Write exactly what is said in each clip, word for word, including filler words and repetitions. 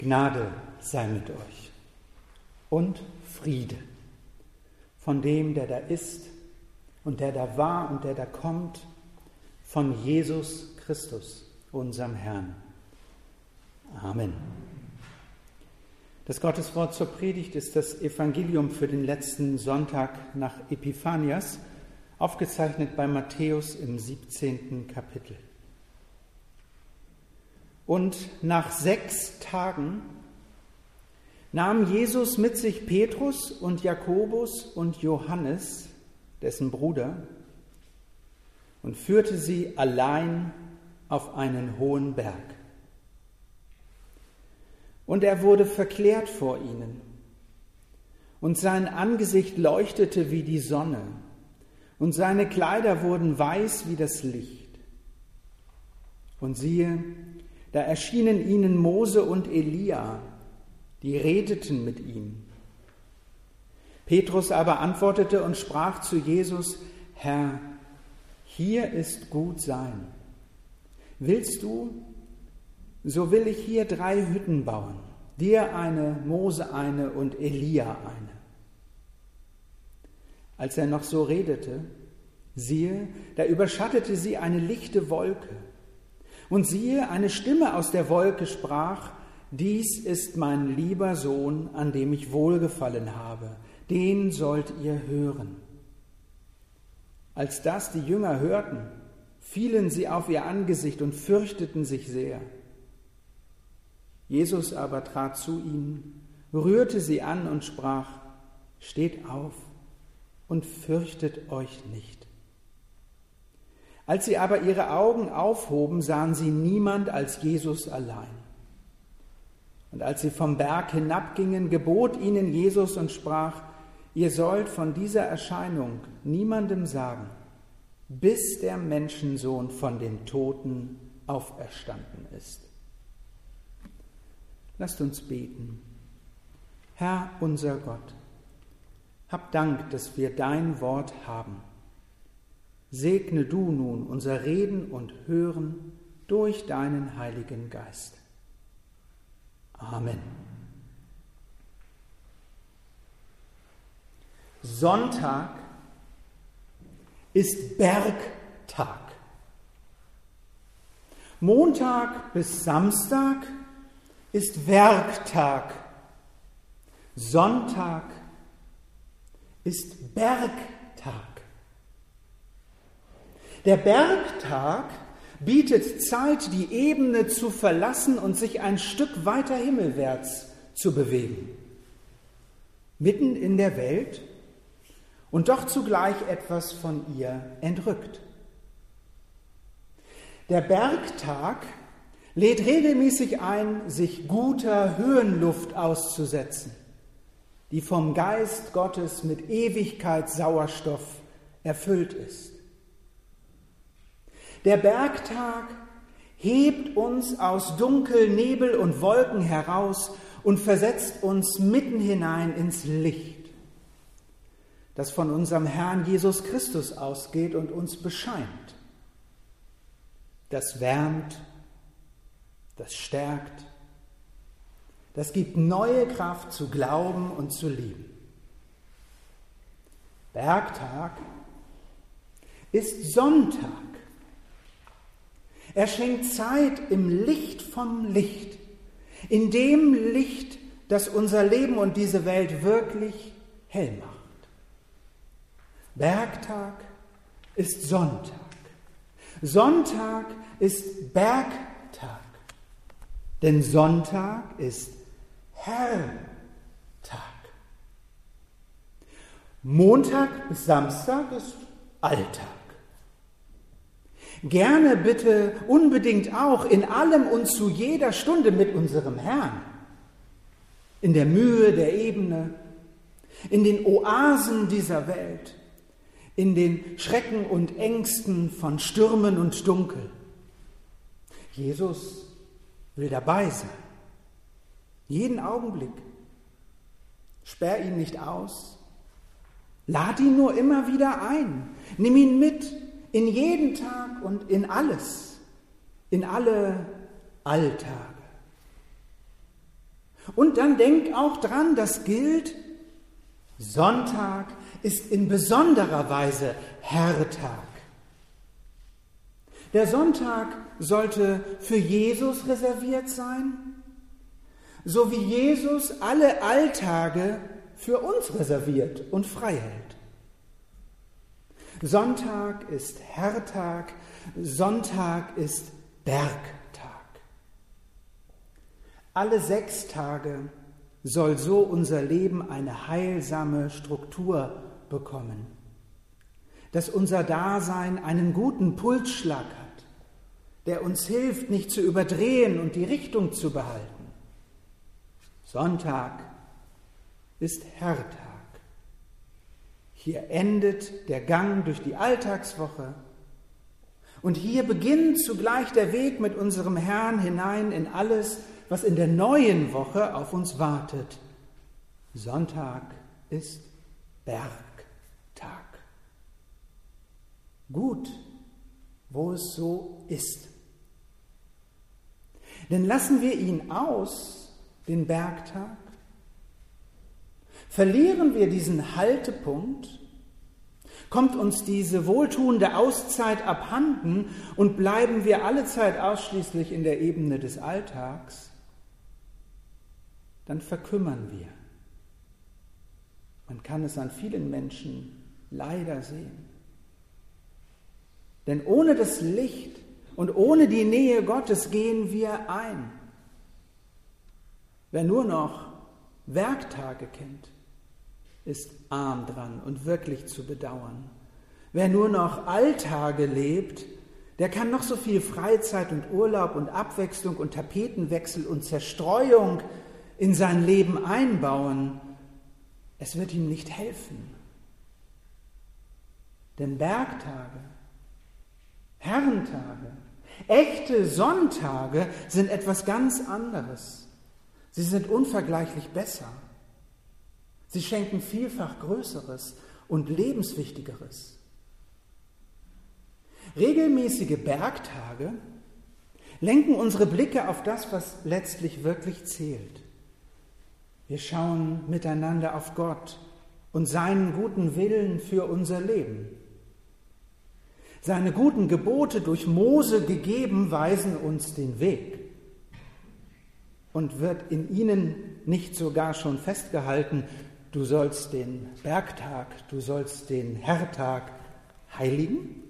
Gnade sei mit euch und Friede von dem, der da ist und der da war und der da kommt, von Jesus Christus, unserem Herrn. Amen. Das Gotteswort zur Predigt ist das Evangelium für den letzten Sonntag nach Epiphanias, aufgezeichnet bei Matthäus im siebzehnten Kapitel. Und nach sechs Tagen nahm Jesus mit sich Petrus und Jakobus und Johannes, dessen Bruder, und führte sie allein auf einen hohen Berg. Und er wurde verklärt vor ihnen, und sein Angesicht leuchtete wie die Sonne, und seine Kleider wurden weiß wie das Licht. Und siehe, da erschienen ihnen Mose und Elia, die redeten mit ihm. Petrus aber antwortete und sprach zu Jesus: Herr, hier ist gut sein. Willst du, so will ich hier drei Hütten bauen, dir eine, Mose eine und Elia eine. Als er noch so redete, siehe, da überschattete sie eine lichte Wolke. Und siehe, eine Stimme aus der Wolke sprach: Dies ist mein lieber Sohn, an dem ich wohlgefallen habe, den sollt ihr hören. Als das die Jünger hörten, fielen sie auf ihr Angesicht und fürchteten sich sehr. Jesus aber trat zu ihnen, rührte sie an und sprach: Steht auf und fürchtet euch nicht. Als sie aber ihre Augen aufhoben, sahen sie niemand als Jesus allein. Und als sie vom Berg hinabgingen, gebot ihnen Jesus und sprach: Ihr sollt von dieser Erscheinung niemandem sagen, bis der Menschensohn von den Toten auferstanden ist. Lasst uns beten. Herr unser Gott, hab Dank, dass wir dein Wort haben. Segne du nun unser Reden und Hören durch deinen Heiligen Geist. Amen. Sonntag ist Bergtag. Montag bis Samstag ist Werktag. Sonntag ist Bergtag. Der Bergtag bietet Zeit, die Ebene zu verlassen und sich ein Stück weiter himmelwärts zu bewegen. Mitten in der Welt und doch zugleich etwas von ihr entrückt. Der Bergtag lädt regelmäßig ein, sich guter Höhenluft auszusetzen, die vom Geist Gottes mit Ewigkeitssauerstoff erfüllt ist. Der Bergtag hebt uns aus Dunkel, Nebel und Wolken heraus und versetzt uns mitten hinein ins Licht, das von unserem Herrn Jesus Christus ausgeht und uns bescheint. Das wärmt, das stärkt, das gibt neue Kraft zu glauben und zu lieben. Bergtag ist Sonntag. Er schenkt Zeit im Licht vom Licht, in dem Licht, das unser Leben und diese Welt wirklich hell macht. Bergtag ist Sonntag. Sonntag ist Bergtag. Denn Sonntag ist Herrtag. Montag bis Samstag ist Alltag. Gerne bitte unbedingt auch in allem und zu jeder Stunde mit unserem Herrn. In der Mühe der Ebene, in den Oasen dieser Welt, in den Schrecken und Ängsten von Stürmen und Dunkel. Jesus will dabei sein, jeden Augenblick. Sperr ihn nicht aus, lad ihn nur immer wieder ein, nimm ihn mit in jeden Tag und in alles, in alle Alltage. Und dann denk auch dran, das gilt, Sonntag ist in besonderer Weise Herrtag. Der Sonntag sollte für Jesus reserviert sein, so wie Jesus alle Alltage für uns reserviert und frei hält. Sonntag ist Herrtag, Sonntag ist Bergtag. Alle sechs Tage soll so unser Leben eine heilsame Struktur bekommen, dass unser Dasein einen guten Pulsschlag hat, der uns hilft, nicht zu überdrehen und die Richtung zu behalten. Sonntag ist Herrtag. Hier endet der Gang durch die Alltagswoche und hier beginnt zugleich der Weg mit unserem Herrn hinein in alles, was in der neuen Woche auf uns wartet. Sonntag ist Bergtag. Gut, wo es so ist. Denn lassen wir ihn aus, den Bergtag, verlieren wir diesen Haltepunkt, kommt uns diese wohltuende Auszeit abhanden und bleiben wir allezeit ausschließlich in der Ebene des Alltags, dann verkümmern wir. Man kann es an vielen Menschen leider sehen. Denn ohne das Licht und ohne die Nähe Gottes gehen wir ein. Wer nur noch Werktage kennt, ist arm dran und wirklich zu bedauern. Wer nur noch Alltage lebt, der kann noch so viel Freizeit und Urlaub und Abwechslung und Tapetenwechsel und Zerstreuung in sein Leben einbauen. Es wird ihm nicht helfen. Denn Bergtage, Herrentage, echte Sonntage sind etwas ganz anderes. Sie sind unvergleichlich besser. Sie schenken vielfach Größeres und Lebenswichtigeres. Regelmäßige Bergtage lenken unsere Blicke auf das, was letztlich wirklich zählt. Wir schauen miteinander auf Gott und seinen guten Willen für unser Leben. Seine guten Gebote, durch Mose gegeben, weisen uns den Weg. Und wird in ihnen nicht sogar schon festgehalten, du sollst den Bergtag, du sollst den Herrtag heiligen?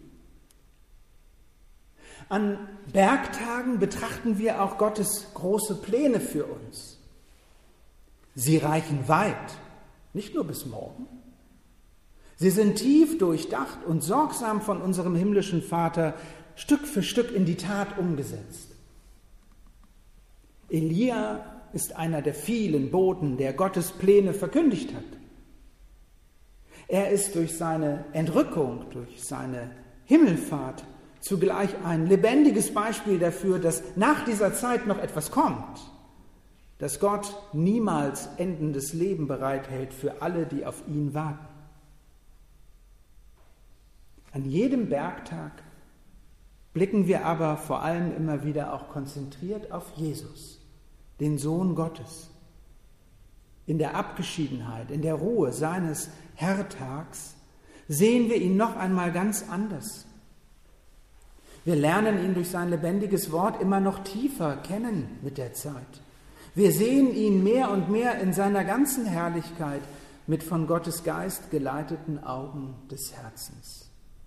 An Bergtagen betrachten wir auch Gottes große Pläne für uns. Sie reichen weit, nicht nur bis morgen. Sie sind tief durchdacht und sorgsam von unserem himmlischen Vater Stück für Stück in die Tat umgesetzt. Elia ist einer der vielen Boten, der Gottes Pläne verkündigt hat. Er ist durch seine Entrückung, durch seine Himmelfahrt zugleich ein lebendiges Beispiel dafür, dass nach dieser Zeit noch etwas kommt, dass Gott niemals endendes Leben bereithält für alle, die auf ihn warten. An jedem Bergtag blicken wir aber vor allem immer wieder auch konzentriert auf Jesus, den Sohn Gottes. In der Abgeschiedenheit, in der Ruhe seines Herrtags sehen wir ihn noch einmal ganz anders. Wir lernen ihn durch sein lebendiges Wort immer noch tiefer kennen mit der Zeit. Wir sehen ihn mehr und mehr in seiner ganzen Herrlichkeit mit von Gottes Geist geleiteten Augen des Herzens.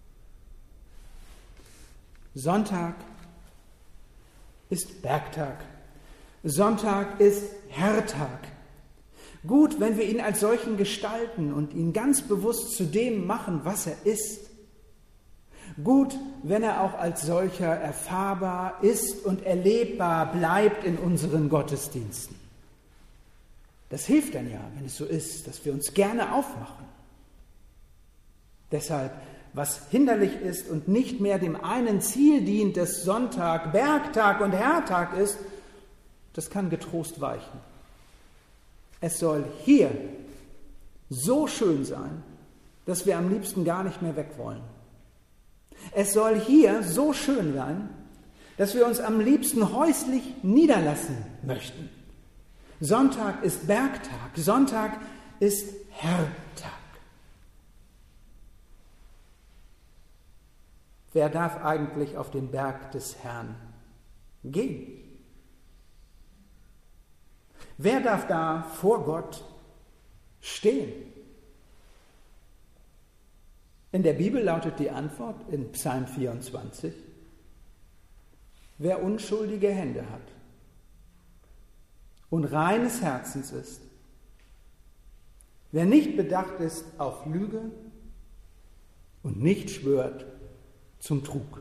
Sonntag ist Bergtag. Sonntag ist Herrtag. Gut, wenn wir ihn als solchen gestalten und ihn ganz bewusst zu dem machen, was er ist. Gut, wenn er auch als solcher erfahrbar ist und erlebbar bleibt in unseren Gottesdiensten. Das hilft dann ja, wenn es so ist, dass wir uns gerne aufmachen. Deshalb, was hinderlich ist und nicht mehr dem einen Ziel dient, das Sonntag, Bergtag und Herrtag ist, das kann getrost weichen. Es soll hier so schön sein, dass wir am liebsten gar nicht mehr weg wollen. Es soll hier so schön sein, dass wir uns am liebsten häuslich niederlassen möchten. Sonntag ist Bergtag. Sonntag ist Herrtag. Wer darf eigentlich auf den Berg des Herrn gehen? Wer darf da vor Gott stehen? In der Bibel lautet die Antwort in Psalm vierundzwanzig, wer unschuldige Hände hat und reines Herzens ist, wer nicht bedacht ist auf Lüge und nicht schwört zum Trug.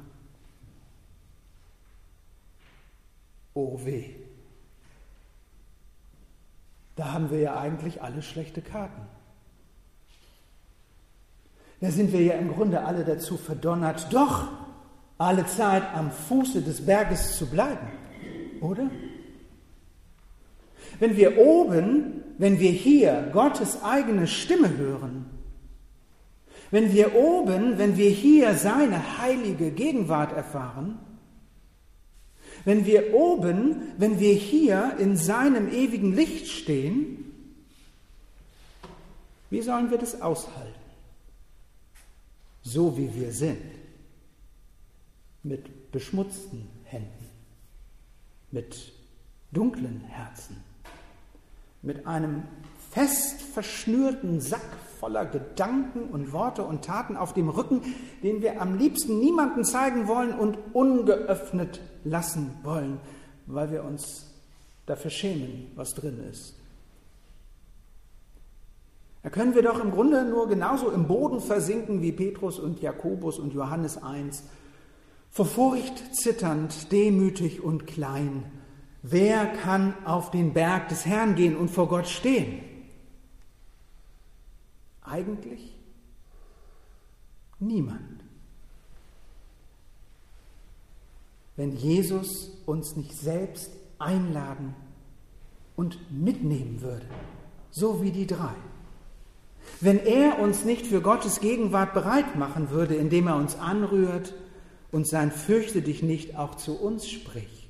Oh weh. Da haben wir ja eigentlich alle schlechte Karten. Da sind wir ja im Grunde alle dazu verdonnert, doch alle Zeit am Fuße des Berges zu bleiben, oder? Wenn wir oben, wenn wir hier Gottes eigene Stimme hören, wenn wir oben, wenn wir hier seine heilige Gegenwart erfahren, wenn wir oben, wenn wir hier in seinem ewigen Licht stehen, wie sollen wir das aushalten? So wie wir sind, mit beschmutzten Händen, mit dunklen Herzen, mit einem fest verschnürten Sack voller Gedanken und Worte und Taten auf dem Rücken, den wir am liebsten niemandem zeigen wollen und ungeöffnet lassen wollen, weil wir uns dafür schämen, was drin ist. Da können wir doch im Grunde nur genauso im Boden versinken wie Petrus und Jakobus und Johannes eins, vor Furcht zitternd, demütig und klein. Wer kann auf den Berg des Herrn gehen und vor Gott stehen? Eigentlich niemand. Wenn Jesus uns nicht selbst einladen und mitnehmen würde, so wie die drei. Wenn er uns nicht für Gottes Gegenwart bereit machen würde, indem er uns anrührt und sein Fürchte dich nicht auch zu uns spricht.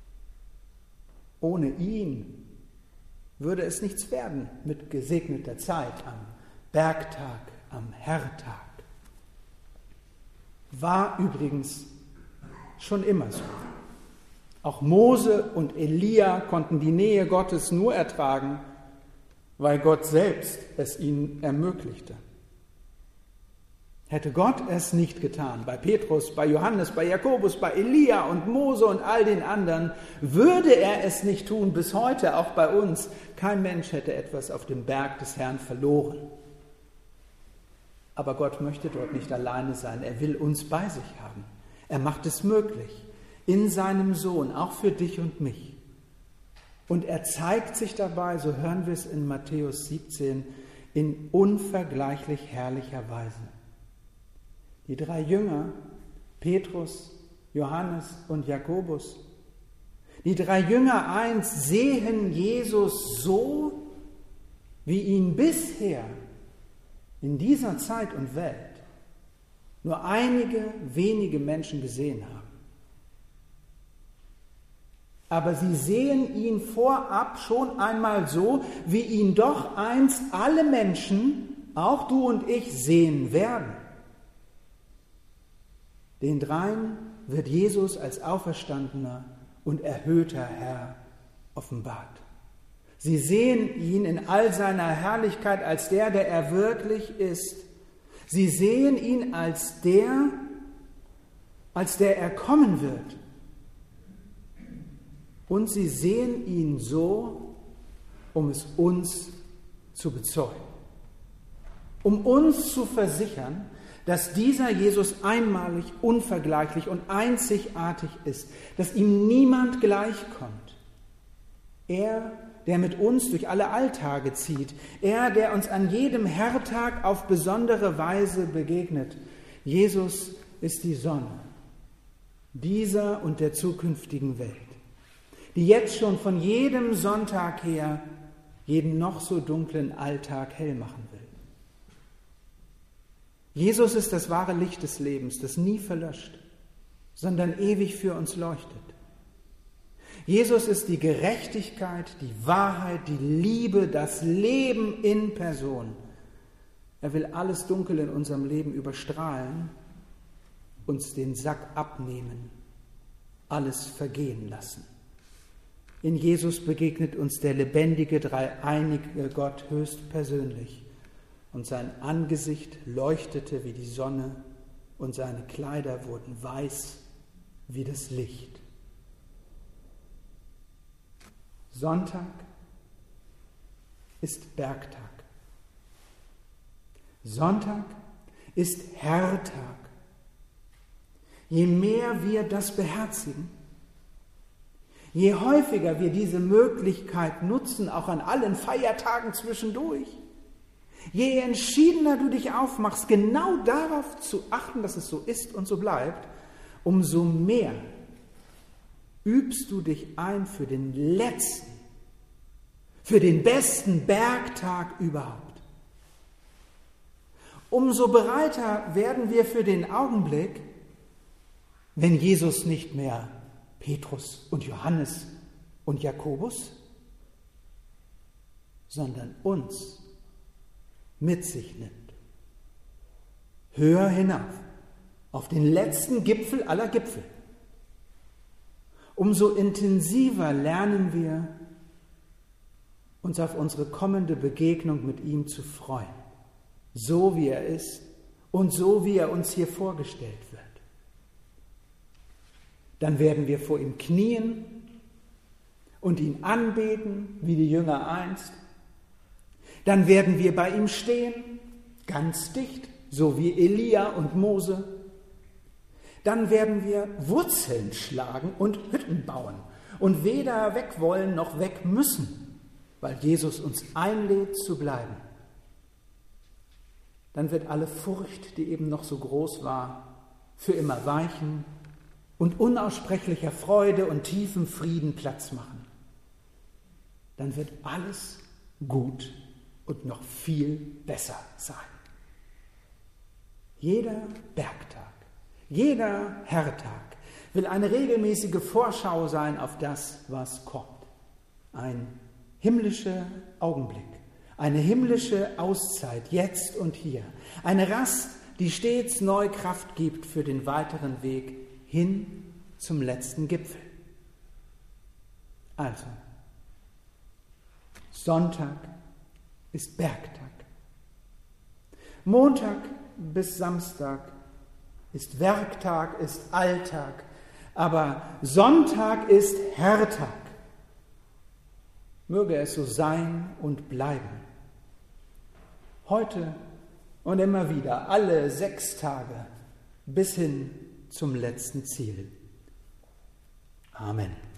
Ohne ihn würde es nichts werden mit gesegneter Zeit am Bergtag, am Herrtag. War übrigens schon immer so. Auch Mose und Elia konnten die Nähe Gottes nur ertragen, weil Gott selbst es ihnen ermöglichte. Hätte Gott es nicht getan, bei Petrus, bei Johannes, bei Jakobus, bei Elia und Mose und all den anderen, würde er es nicht tun, bis heute auch bei uns. Kein Mensch hätte etwas auf dem Berg des Herrn verloren. Aber Gott möchte dort nicht alleine sein, er will uns bei sich haben. Er macht es möglich, in seinem Sohn, auch für dich und mich. Und er zeigt sich dabei, so hören wir es in Matthäus siebzehn, in unvergleichlich herrlicher Weise. Die drei Jünger, Petrus, Johannes und Jakobus, die drei Jünger eins sehen Jesus so, wie ihn bisher in dieser Zeit und Welt nur einige wenige Menschen gesehen haben. Aber sie sehen ihn vorab schon einmal so, wie ihn doch einst alle Menschen, auch du und ich, sehen werden. Den dreien wird Jesus als auferstandener und erhöhter Herr offenbart. Sie sehen ihn in all seiner Herrlichkeit als der, der er wirklich ist. Sie sehen ihn als der, als der er kommen wird. Und sie sehen ihn so, um es uns zu bezeugen, um uns zu versichern, dass dieser Jesus einmalig, unvergleichlich und einzigartig ist, dass ihm niemand gleichkommt. Er, der mit uns durch alle Alltage zieht, er, der uns an jedem Herrtag auf besondere Weise begegnet. Jesus ist die Sonne dieser und der zukünftigen Welt, die jetzt schon von jedem Sonntag her jeden noch so dunklen Alltag hell machen will. Jesus ist das wahre Licht des Lebens, das nie verlöscht, sondern ewig für uns leuchtet. Jesus ist die Gerechtigkeit, die Wahrheit, die Liebe, das Leben in Person. Er will alles Dunkel in unserem Leben überstrahlen, uns den Sack abnehmen, alles vergehen lassen. In Jesus begegnet uns der lebendige, dreieinige Gott höchstpersönlich, und sein Angesicht leuchtete wie die Sonne und seine Kleider wurden weiß wie das Licht. Sonntag ist Bergtag. Sonntag ist Herrtag. Je mehr wir das beherzigen, je häufiger wir diese Möglichkeit nutzen, auch an allen Feiertagen zwischendurch, je entschiedener du dich aufmachst, genau darauf zu achten, dass es so ist und so bleibt, umso mehr übst du dich ein für den letzten, für den besten Bergtag überhaupt. Umso bereiter werden wir für den Augenblick, wenn Jesus nicht mehr Petrus und Johannes und Jakobus, sondern uns mit sich nimmt. Höher hinauf, auf den letzten Gipfel aller Gipfel. Umso intensiver lernen wir, uns auf unsere kommende Begegnung mit ihm zu freuen, so wie er ist und so wie er uns hier vorgestellt wird. Dann werden wir vor ihm knien und ihn anbeten, wie die Jünger einst. Dann werden wir bei ihm stehen, ganz dicht, so wie Elia und Mose. Dann werden wir Wurzeln schlagen und Hütten bauen und weder weg wollen noch weg müssen, weil Jesus uns einlädt zu bleiben. Dann wird alle Furcht, die eben noch so groß war, für immer weichen und unaussprechlicher Freude und tiefem Frieden Platz machen. Dann wird alles gut und noch viel besser sein. Jeder Bergtag, jeder Herrtag will eine regelmäßige Vorschau sein auf das, was kommt. Ein himmlischer Augenblick, eine himmlische Auszeit, jetzt und hier. Eine Rast, die stets neue Kraft gibt für den weiteren Weg hin zum letzten Gipfel. Also, Sonntag ist Bergtag. Montag bis Samstag ist Werktag, ist Alltag, aber Sonntag ist Herrtag. Möge es so sein und bleiben. Heute und immer wieder, alle sechs Tage bis hin zum letzten Ziel. Amen.